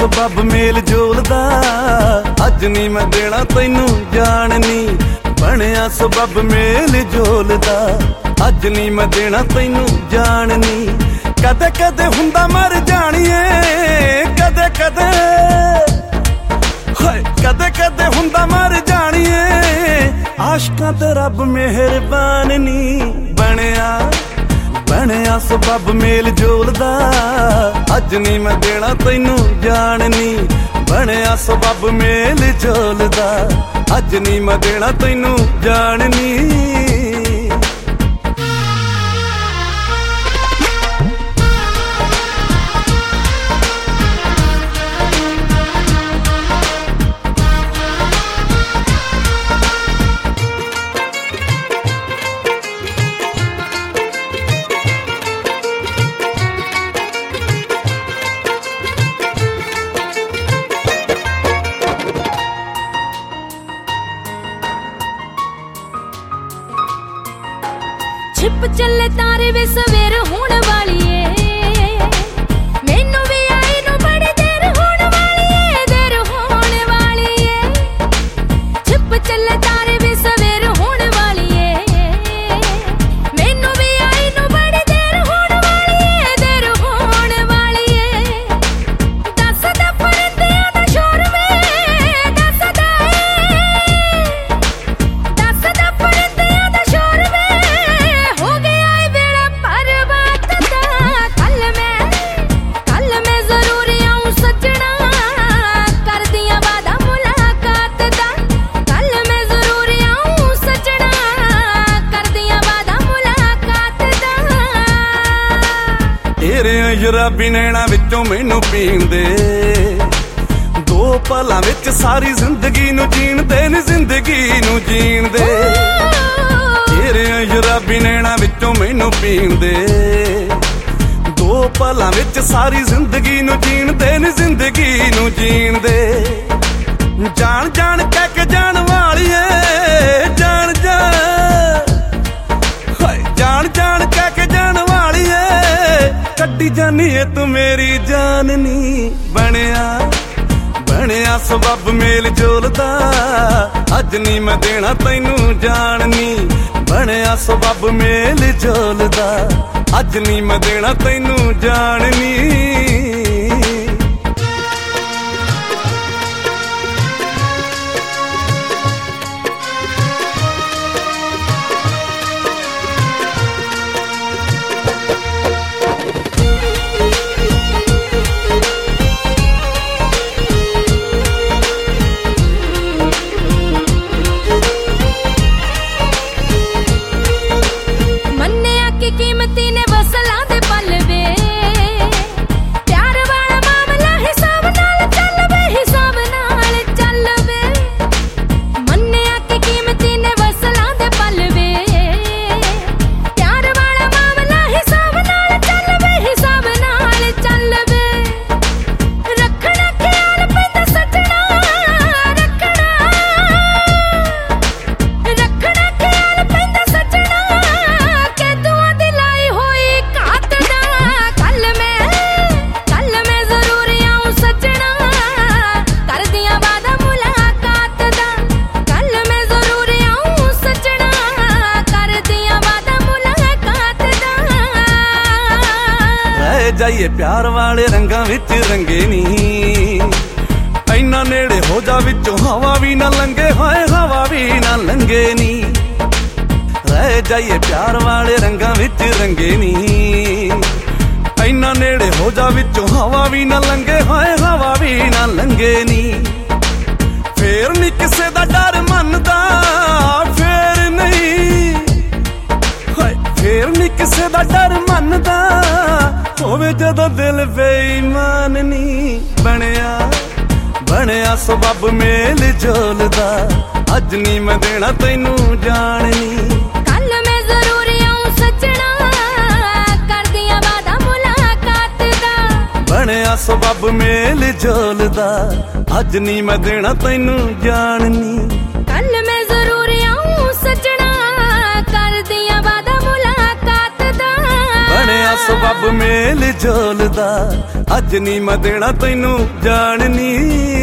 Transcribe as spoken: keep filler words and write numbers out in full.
सबब मेल जोलदा अज नी मैं देना तैनू जान नी बनया सबब मेल जोलदा अज नी मैं देना तैनू जान नी कदे कदे हुंदा मर जानिए कदे कदे हाय कदे कदे हुंदा मर जानिए आशकां ते रब मेहरबान नी बनया बनया सबब मेल जोलदा अज नी मैं देना तैनू जान नी बनया सबब मेल जोलदा अज नी मैं देना तैनू जान नी छिप चले तारे वे सवेर होण वाली ए मैनू भी आई नू बड़ी देर होण वाली ए देर होण वाली ए छिप चले तारे वे सवेर होण वाली ए मैनू भी आई नू बड़ी देर होण वाली ए देर होण वाली ए दस दा परिंदियां दा शोर वे दस दा दस दा परिंदियां दा शोर वे शराबी नैना विचों मैनू पीण दे दो पलां विच सारी जिंदगी नू जीण दे नी जिंदगी नू जीण दे तेरे शराबी नैना विचों मैनू पीण दे दो पलां विच सारी जिंदगी नू जीण दे नी जिंदगी नू जीण दे जान जान कह के जान वालिए जान जान हाय जान जान कह के जान वालिए कड्डी जानी है तू मेरी जान नी बनया बनया सबब मेल जोलदा अज नी मैं देना तैनू जान नी बनया सबब मेल जोलदा अज नी मैं देना तैनू जान नी कीमती ने वसला दे पल वे प्यार वाला मामला हिसाब नाल चल वे हिसाब नाल चल वे मन्निया की कीमती ने वसला दे पल वे प्यार वाला मामला हिसाब नाल चल वे हिसाब नाल चल वे रखना ख्याल पैंदा सजना रखना रखना ख्याल पैंदा सजना के दुआ जाइए प्यार वाले रंगां विच रंगे नी इन्ना नेड़े हो जा विचों हवा भी ना लंघे हाय हवा भी ना लंघे नी रह जाइए प्यार वाले रंगां विच रंगे नी इन्ना नेड़े हो जा विचों हवा भी ना लंघे हाय हवा भी ना लंघे नी फेर नी किसे दा डर मनदा फेर नहीं हाय फेर नी किसे दा डर मनदा होवे जदों दिल बेईमान नी बनया बनया सबब मेल जोलदा अज नी मैं देना तैनू जान नी कल मैं जरूर आऊं सजना कर दिया वादा मुलाकात दा बनया सबब मेल जोलदा अज नी मैं देना तैनू जान नी कल मैं जरूर आऊं सजना कर दिया वादा मुलाकात दा बनया ਰੱਬ ਮੇਲ ਜੋਲਦਾ, ਅੱਜ ਨੀ ਮੈਂ ਦੇਣਾ ਤੈਨੂੰ ਜਾਣ ਨੀ।